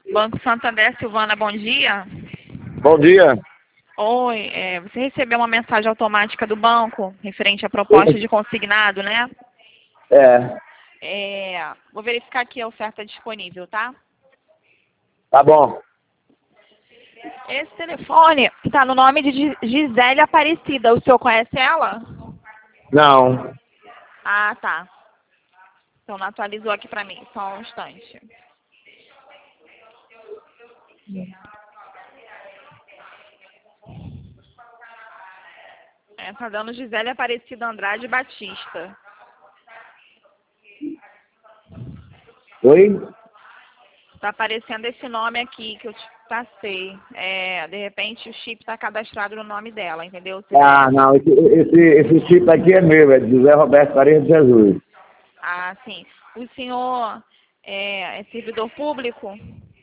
Banco Santander, Silvana, bom dia. Bom dia. Oi, você recebeu uma mensagem automática do banco referente à proposta de consignado, né? Vou verificar aqui a oferta disponível, tá? Tá bom. Esse telefone está no nome de Gisele Aparecida. O senhor conhece ela? Não. Ah, tá. Então não atualizou aqui pra mim, só um instante. Tá dando Gisele Aparecida Andrade Batista. Oi? Tá aparecendo esse nome aqui que eu te passei. De repente o chip tá cadastrado no nome dela, entendeu? Ah, não. Esse chip aqui é meu, é de José Roberto Faria de Jesus. Ah, sim. O senhor é servidor público?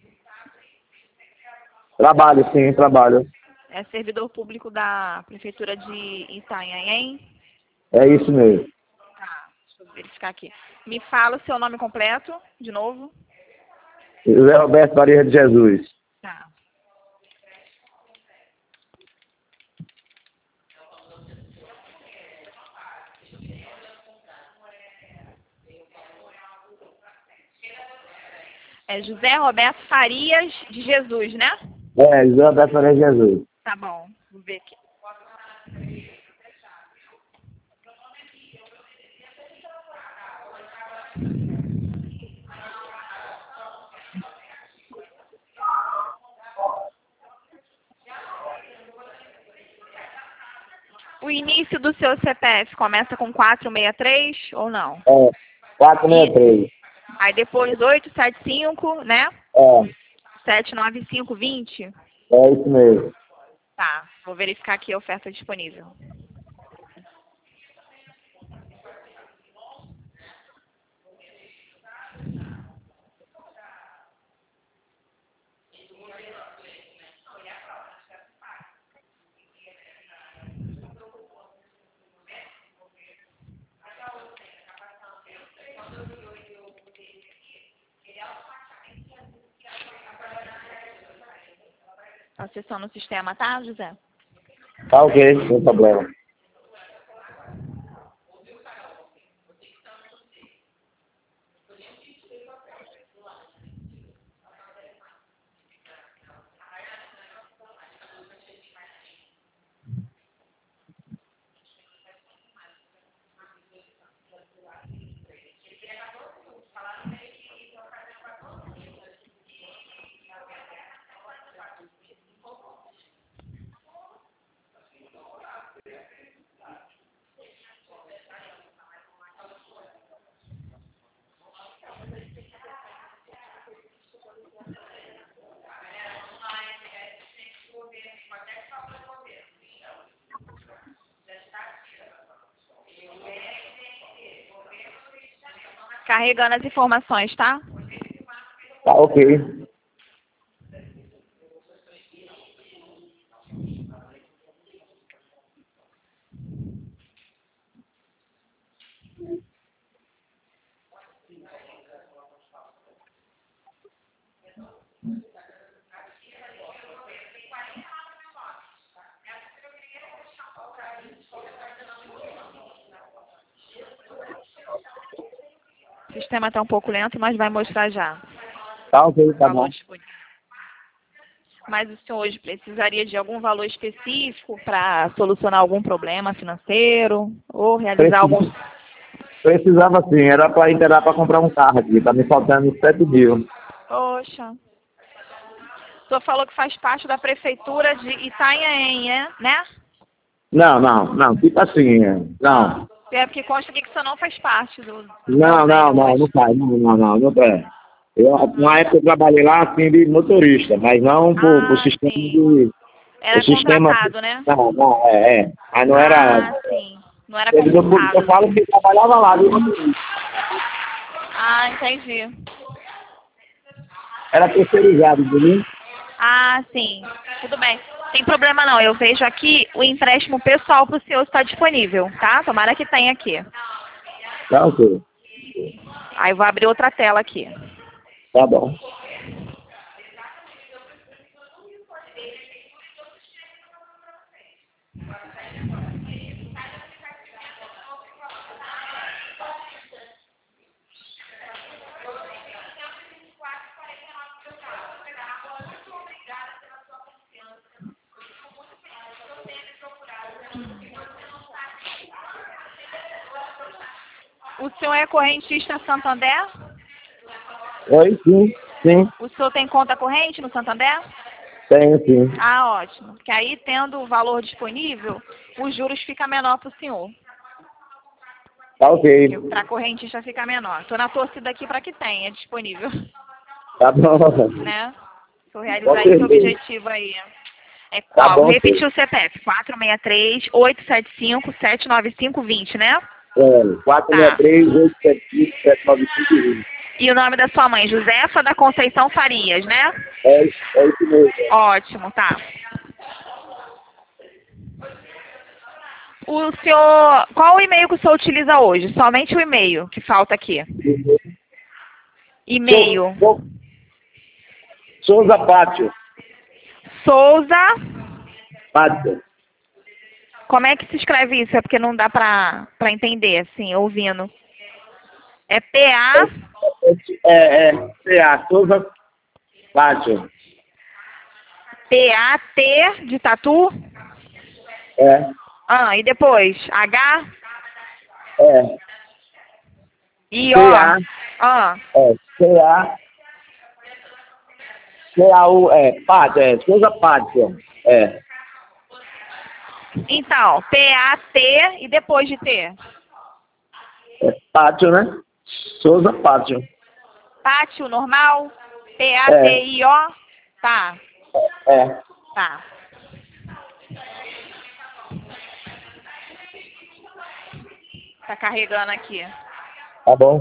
Trabalho, sim, trabalho. É servidor público da Prefeitura de Itanhaém? É isso mesmo. Tá, deixa eu verificar aqui. Me fala o seu nome completo, de novo. José Roberto Faria de Jesus. Tá. É José Roberto Farias de Jesus, né? José Roberto Faria de Jesus. Tá bom, vou ver aqui. O início do seu CPF começa com 463 ou não? 463. Aí depois 875, né? É, 79520. é isso mesmo. Tá, vou verificar aqui a oferta disponível. Tá acessando o sistema, tá, José? Tá ok, sem problema. Carregando as informações, tá? Tá ok. O sistema tá um pouco lento, mas vai mostrar já. Tá ok, tá Valor bom. disponível. Mas o senhor hoje precisaria de algum valor específico para solucionar algum problema financeiro ou realizar algum... Precisava sim, era para inteirar para comprar um carro aqui, tá me faltando 7 dias. Poxa. O senhor falou que faz parte da prefeitura de Itanhaém, né? Não, tipo assim, não. É porque consta aqui que o senhor não faz parte do Não convênio hoje. faz, não é. Na época eu trabalhei lá assim de motorista, mas não por sistema Sim. de. Era O sistema. contratado, né? Não. Mas não era. Sim. Não era Servidor público, eu concursado. falo que trabalhava lá, de motorista. Entendi. Era terceirizado, entendeu? Sim. Tudo bem. Tem problema não. Eu vejo aqui o empréstimo pessoal para o senhor está disponível, tá? Tomara que tenha aqui. Tá ok. Aí eu vou abrir outra tela aqui. Tá bom. O senhor é correntista Santander? Oi, sim, sim. O senhor tem conta corrente no Santander? Tenho, sim. Ah, ótimo. Porque aí, tendo o valor disponível, os juros ficam menor para o senhor. Tá ok. Para correntista fica menor. Estou na torcida aqui para que tenha disponível. Tá bom. Né? Se eu Com realizar esse certeza. objetivo aí. É Tá qual? bom, Vou repetir sim. o CPF. 463-875-795-20, né? 463-875-795-20. E o nome da sua mãe? Josefa da Conceição Farias, né? É isso mesmo. Ótimo, tá. O senhor... Qual o e-mail que o senhor utiliza hoje? Somente o e-mail que falta aqui. E-mail. Souza Pátio. Souza... Pátio. Como é que se escreve isso? É porque não dá pra entender, assim, ouvindo. É P-A... CA, Souza Pátio. P-A-T de tatu? É. Ah, e depois? H? É. I-O? CA. Ah, CA. CAU, Pátio, Souza Pátio. É. então, P-A-T e depois de T? Pátio, né? Souza Pátio. Pátio normal? P-A-T-I-O? Tá, É. tá. Tá carregando aqui. Tá bom.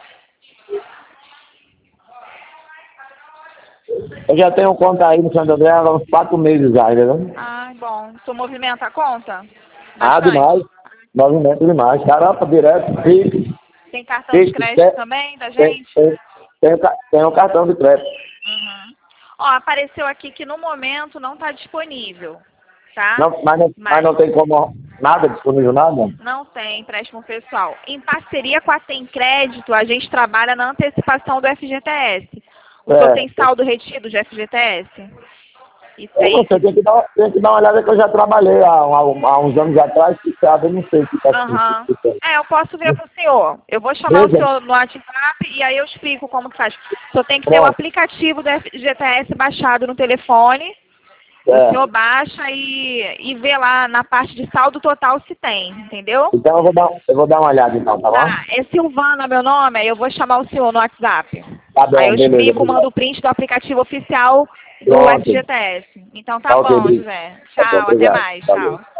Eu já tenho conta aí no Santo André há uns 4 meses já, entendeu? Ah, bom. Tu movimenta a conta? Ah, Bastante. demais. Movimento demais. Caramba, direto, fixe. Tem cartão de crédito também da gente? Tem um cartão de crédito. Uhum. Ó, apareceu aqui que no momento não está disponível, tá? Não, mas não tem como nada disponível, nada? Não tem empréstimo pessoal. Em parceria com a Tem Crédito, a gente trabalha na antecipação do FGTS. O senhor tem saldo retido de FGTS? Isso aí. Você tem que dar uma olhada que eu já trabalhei há uns anos atrás, que sabe, eu não sei se está Aham. Eu posso ver pro senhor. Eu vou chamar o senhor no WhatsApp e aí eu explico como que faz. O senhor tem que ter o aplicativo do FGTS baixado no telefone. O senhor baixa e vê lá na parte de saldo total se tem, entendeu? Então eu vou dar uma olhada então, tá bom? Tá, é Silvana meu nome, aí eu vou chamar o senhor no WhatsApp. Tá bom, aí eu beleza, explico, mando o print do aplicativo oficial do Pronto. FGTS. Então tá bom, ok, José. Tchau, tá bom, até obrigado. mais, Tá bom. tchau.